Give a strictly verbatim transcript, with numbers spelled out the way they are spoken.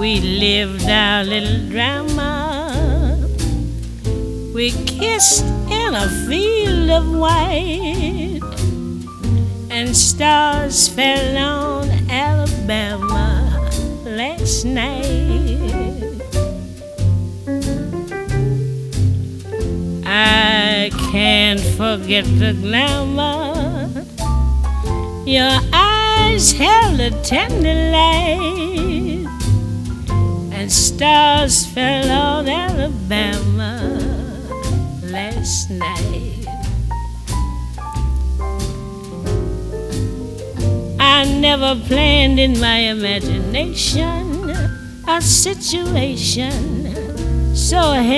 we lived our little drama. We kissed in a field of white, and stars fell on Alabama last night. I can't forget the glamour. Your eyes held a tender light, and stars fell on Alabama last night. I never planned in my imagination a situation so